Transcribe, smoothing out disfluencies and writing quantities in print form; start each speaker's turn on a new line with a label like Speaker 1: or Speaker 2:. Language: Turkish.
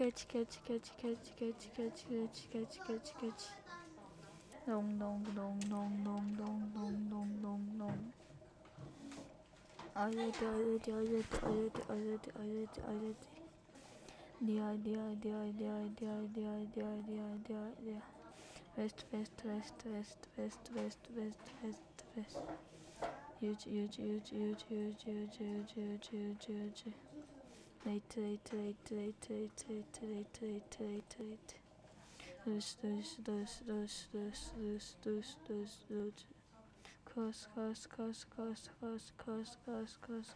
Speaker 1: catch. Long, long, long, long, long, long, long, long, long, long. Already. Dia. West. Huge. Late. Loose. Cross.